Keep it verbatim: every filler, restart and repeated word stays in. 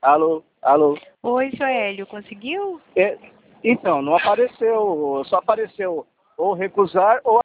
Alô, alô. Oi, seu Hélio, conseguiu? É, então, não apareceu, só apareceu ou recusar ou